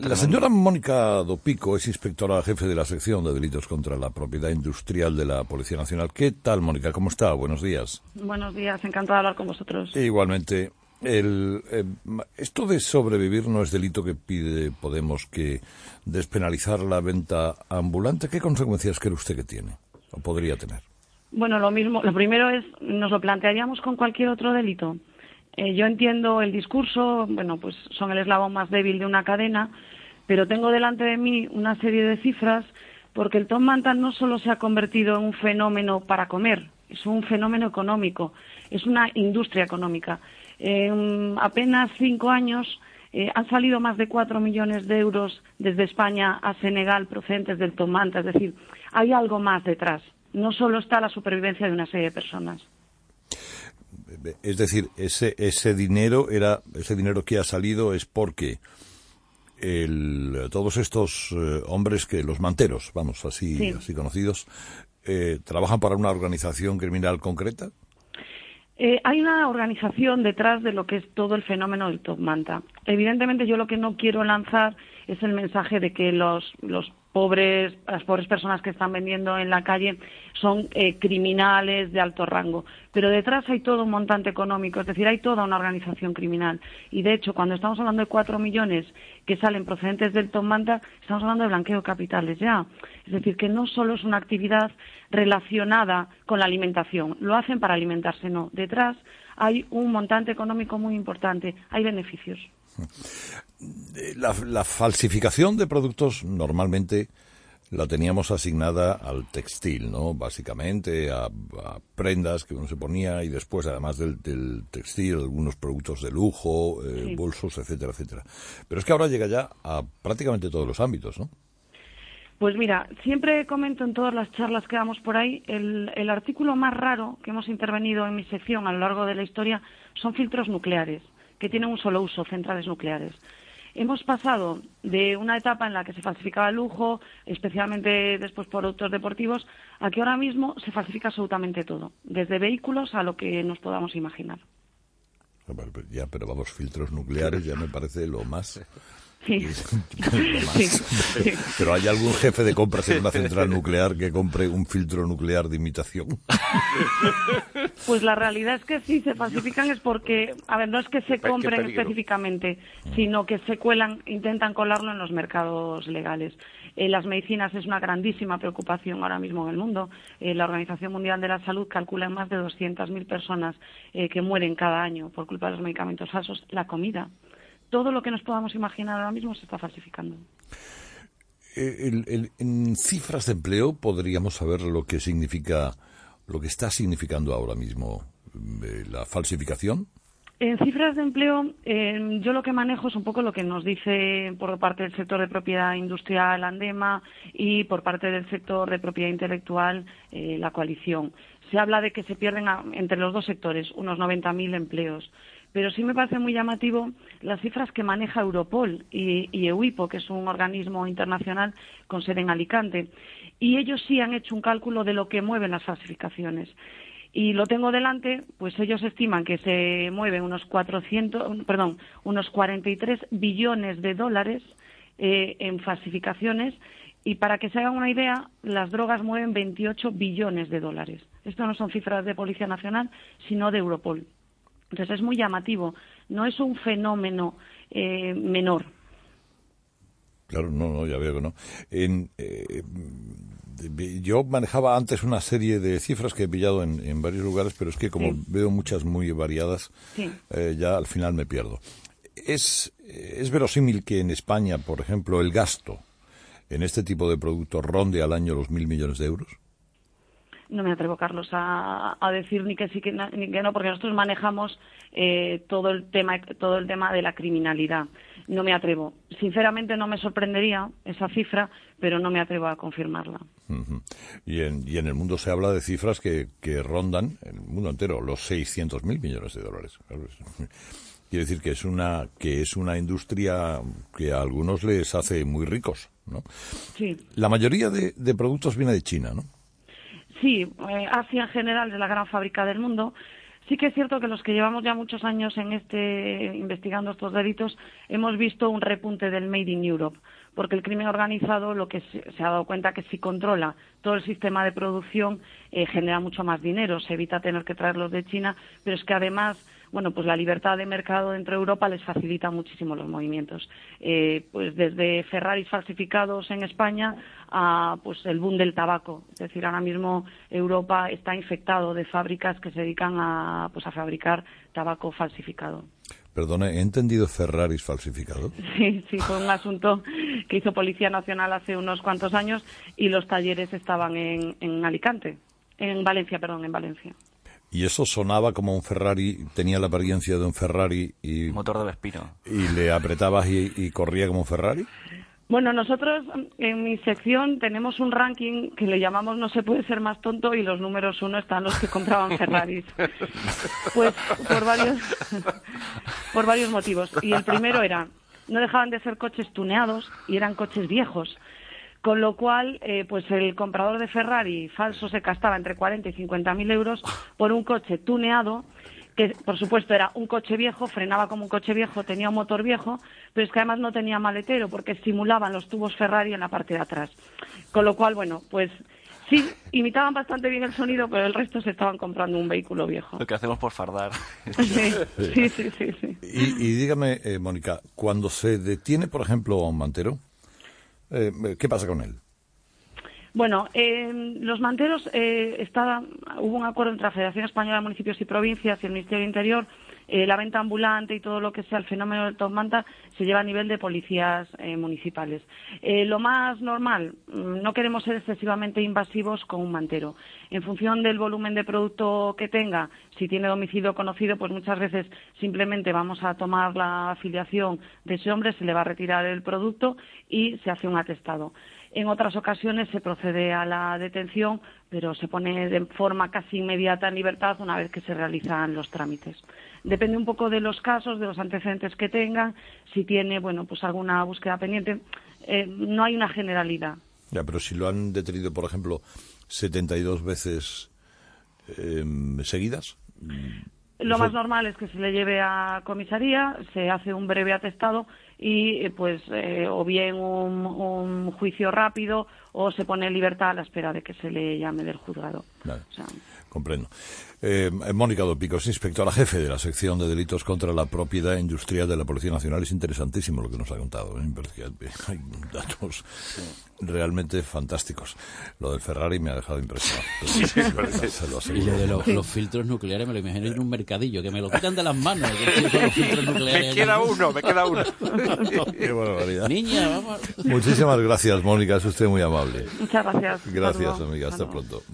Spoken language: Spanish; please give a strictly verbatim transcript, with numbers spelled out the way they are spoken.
La señora Mónica Dopico es inspectora jefe de la sección de delitos contra la propiedad industrial de la Policía Nacional. ¿Qué tal, Mónica? ¿Cómo está? Buenos días. Buenos días, encantada de hablar con vosotros. E igualmente, el, eh, esto de sobrevivir no es delito que pide Podemos, que despenalizar la venta ambulante. ¿Qué consecuencias cree usted que tiene o podría tener? Bueno, lo mismo. Lo primero es, nos lo plantearíamos con cualquier otro delito. Eh, yo entiendo el discurso, bueno, pues son el eslabón más débil de una cadena, pero tengo delante de mí una serie de cifras porque el top manta no solo se ha convertido en un fenómeno para comer, es un fenómeno económico, es una industria económica. En apenas cinco años eh, han salido más de cuatro millones de euros desde España a Senegal procedentes del top manta, es decir, hay algo más detrás, no solo está la supervivencia de una serie de personas. Es decir, ese ese dinero era ese dinero que ha salido es porque el, todos estos eh, hombres que los manteros, vamos, así sí. así conocidos, eh, trabajan para una organización criminal concreta. Eh, hay una organización detrás de lo que es todo el fenómeno del top manta. Evidentemente, yo lo que no quiero lanzar es el mensaje de que los los pobres, las pobres personas que están vendiendo en la calle son eh, criminales de alto rango. Pero detrás hay todo un montante económico, es decir, hay toda una organización criminal. Y de hecho, cuando estamos hablando de cuatro millones que salen procedentes del top manta, estamos hablando de blanqueo de capitales ya. Es decir, que no solo es una actividad relacionada con la alimentación, lo hacen para alimentarse, no. Detrás hay un montante económico muy importante, hay beneficios. La, la falsificación de productos normalmente la teníamos asignada al textil, ¿no? Básicamente a, a prendas que uno se ponía y después, además del, del textil, algunos productos de lujo, eh, sí. bolsos, etcétera, etcétera. Pero es que ahora llega ya a prácticamente todos los ámbitos, ¿no? Pues mira, siempre comento en todas las charlas que damos por ahí, el, el artículo más raro que hemos intervenido en mi sección a lo largo de la historia son filtros nucleares, que tienen un solo uso, centrales nucleares. Hemos pasado de una etapa en la que se falsificaba el lujo, especialmente después productos deportivos, a que ahora mismo se falsifica absolutamente todo, desde vehículos a lo que nos podamos imaginar. Ya, pero vamos, filtros nucleares ya me parece lo más... Sí. lo más. Sí. Pero, pero ¿hay algún jefe de compras en una central nuclear que compre un filtro nuclear de imitación? Pues la realidad es que sí, se falsifican es porque, a ver, no es que se compren específicamente, sino que se cuelan, intentan colarlo en los mercados legales. Eh, las medicinas es una grandísima preocupación ahora mismo en el mundo. Eh, la Organización Mundial de la Salud calcula en más de doscientas mil personas eh, que mueren cada año por culpa de los medicamentos falsos. La comida. Todo lo que nos podamos imaginar ahora mismo se está falsificando. El, el, en cifras de empleo podríamos saber lo que significa, lo que está significando ahora mismo eh, la falsificación. En cifras de empleo, eh, yo lo que manejo es un poco lo que nos dice por parte del sector de propiedad industrial Andema y por parte del sector de propiedad intelectual eh, la coalición. Se habla de que se pierden a, entre los dos sectores unos noventa mil empleos. Pero sí me parece muy llamativo las cifras que maneja Europol y, y EUIPO, que es un organismo internacional con sede en Alicante. Y ellos sí han hecho un cálculo de lo que mueven las falsificaciones. Y lo tengo delante, pues ellos estiman que se mueven unos cuatrocientos, perdón, unos cuarenta y tres billones de dólares eh, en falsificaciones. Y para que se hagan una idea, las drogas mueven veintiocho billones de dólares. Esto no son cifras de Policía Nacional, sino de Europol. Entonces es muy llamativo, no es un fenómeno eh, menor. Claro, no, no, ya veo que no. En, eh, yo manejaba antes una serie de cifras que he pillado en, en varios lugares, pero es que como sí. veo muchas muy variadas, sí. eh, ya al final me pierdo. ¿Es, ¿Es verosímil que en España, por ejemplo, el gasto en este tipo de productos ronde al año los mil millones de euros? No me atrevo, Carlos, a, a decir ni que sí que, ni que no, porque nosotros manejamos eh, todo el tema todo el tema de la criminalidad. No me atrevo. Sinceramente no me sorprendería esa cifra, pero no me atrevo a confirmarla. Uh-huh. Y, en, y en el mundo se habla de cifras que, que rondan, en el mundo entero, los seiscientos mil millones de dólares. Quiere decir que es una que es una industria que a algunos les hace muy ricos, ¿no? Sí. La mayoría de, de productos viene de China, ¿no? Sí, eh, Asia en general es la gran fábrica del mundo. Sí que es cierto que los que llevamos ya muchos años en este investigando estos delitos hemos visto un repunte del Made in Europe, porque el crimen organizado lo que se, se ha dado cuenta que si controla todo el sistema de producción eh, genera mucho más dinero, se evita tener que traerlos de China, pero es que además, bueno, pues la libertad de mercado dentro de Europa les facilita muchísimo los movimientos. Eh, pues desde Ferraris falsificados en España a pues el boom del tabaco. Es decir, ahora mismo Europa está infectado de fábricas que se dedican a pues a fabricar tabaco falsificado. Perdone, ¿he entendido Ferraris falsificados? Sí, sí, fue un asunto que hizo Policía Nacional hace unos cuantos años y los talleres estaban en, en Alicante, en Valencia, perdón, en Valencia. Y eso sonaba como un Ferrari, tenía la apariencia de un Ferrari y... Motor de Vespino. ¿Y le apretabas y, y corría como un Ferrari? Bueno, nosotros en mi sección tenemos un ranking que le llamamos No se puede ser más tonto y los números uno están los que compraban Ferraris. Pues por varios, por varios motivos. Y el primero era, no dejaban de ser coches tuneados y eran coches viejos. Con lo cual, eh, pues el comprador de Ferrari falso se gastaba entre cuarenta y cincuenta mil euros por un coche tuneado, que por supuesto era un coche viejo, frenaba como un coche viejo, tenía un motor viejo, pero es que además no tenía maletero porque simulaban los tubos Ferrari en la parte de atrás. Con lo cual, bueno, pues sí, imitaban bastante bien el sonido, pero el resto se estaban comprando un vehículo viejo. Lo que hacemos por fardar. Sí, sí, sí, sí. sí. Y, y dígame, eh, Mónica, cuando se detiene, por ejemplo, a un mantero, eh, ¿qué pasa con él? Bueno, eh, los manteros, eh, está, hubo un acuerdo entre la Federación Española de Municipios y Provincias y el Ministerio del Interior. Eh, la venta ambulante y todo lo que sea el fenómeno del top manta se lleva a nivel de policías eh, municipales. Eh, lo más normal, no queremos ser excesivamente invasivos con un mantero. En función del volumen de producto que tenga, si tiene domicilio conocido, pues muchas veces simplemente vamos a tomar la afiliación de ese hombre, se le va a retirar el producto y se hace un atestado. En otras ocasiones se procede a la detención, pero se pone de forma casi inmediata en libertad una vez que se realizan los trámites. Depende un poco de los casos, de los antecedentes que tengan, si tiene, bueno, pues alguna búsqueda pendiente. Eh, no hay una generalidad. Ya, pero si lo han detenido, por ejemplo, setenta y dos veces eh, seguidas... Lo eso... más normal es que se le lleve a comisaría, se hace un breve atestado y pues eh, o bien un, un juicio rápido o se pone en libertad a la espera de que se le llame del juzgado. Vale. O sea, comprendo. Eh, Mónica Dopico es inspectora jefe de la sección de delitos contra la propiedad industrial de la Policía Nacional. Es interesantísimo lo que nos ha contado, ¿eh? Hay datos realmente fantásticos. Lo del Ferrari me ha dejado impresionado. Sí, sí, lo y lo de los, los filtros nucleares me lo imagino en un mercadillo, que me lo quitan de las manos. Los filtros nucleares. Me queda uno, me queda uno. Qué barbaridad. Niña, vamos. Muchísimas gracias, Mónica. Es usted muy amable. muchas gracias. Gracias, Saludo. amiga. Hasta Saludo. pronto.